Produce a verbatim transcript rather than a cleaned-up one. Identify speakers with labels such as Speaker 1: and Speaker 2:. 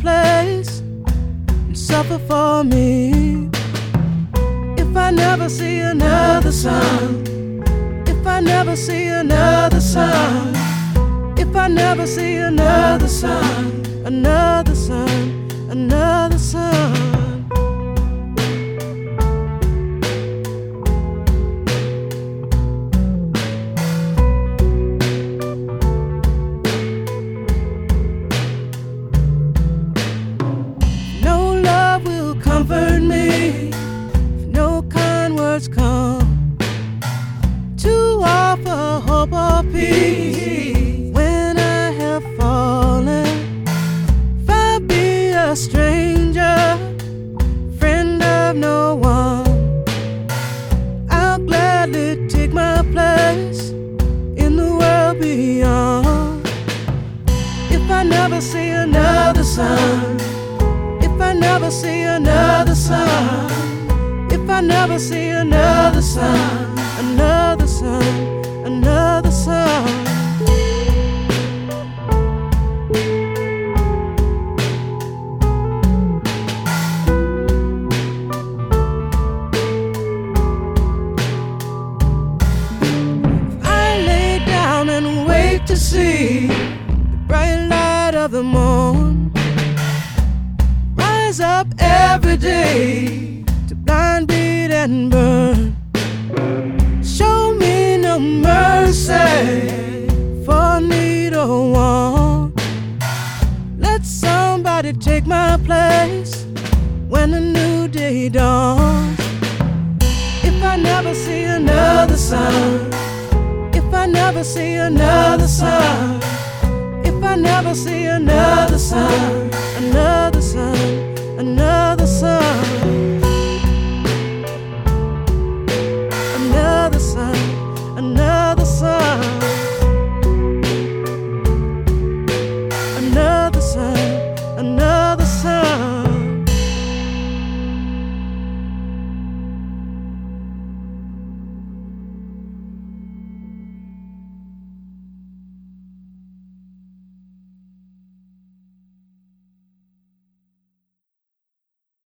Speaker 1: place and suffer for me. If I never see another sun, if I never see another sun, if I never see another sun, another sun, another sun. No love will comfort me, if no kind words come to offer hope or peace when I have fallen. If I be a stranger, friend of no one, I'll gladly take my place in the world beyond. If I never see another sun, if I never see another sun, if I never see another sun, another sun, another sun. I lay down and wait to see the bright light of the morn rise up every day to blind beat and burn. Show me no mercy for need or want. Let somebody take my place when a new day dawns. If I never see another sun, if I never see another sun, if I never see another sun, another sun, another sun, another